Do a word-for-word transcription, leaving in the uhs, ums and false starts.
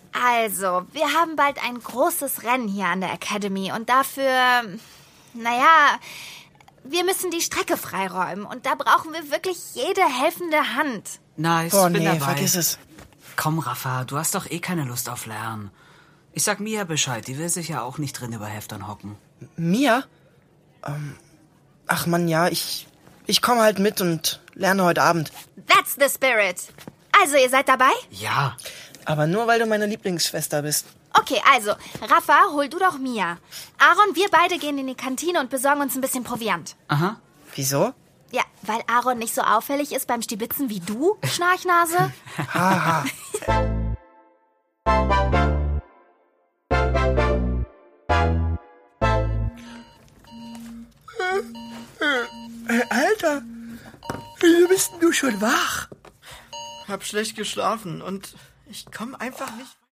Also, wir haben bald ein großes Rennen hier an der Academy und dafür, naja, wir müssen die Strecke freiräumen und da brauchen wir wirklich jede helfende Hand. Nice, Boah, bin nee, dabei. vergiss es. Komm, Rafa, du hast doch eh keine Lust auf Lernen. Ich sag Mia Bescheid, die will sich ja auch nicht drin über Heftern hocken. Mia? Ähm, ach man, ja, ich, ich komme halt mit und lerne heute Abend. That's the spirit. Also, ihr seid dabei? Ja. Aber nur, weil du meine Lieblingsschwester bist. Okay, also, Rafa, hol du doch Mia. Aaron, wir beide gehen in die Kantine und besorgen uns ein bisschen Proviant. Aha. Wieso? Ja, weil Aaron nicht so auffällig ist beim Stibitzen wie du, Schnarchnase. Haha. Alter, wieso bist denn du schon wach? Hab schlecht geschlafen und ich komme einfach nicht...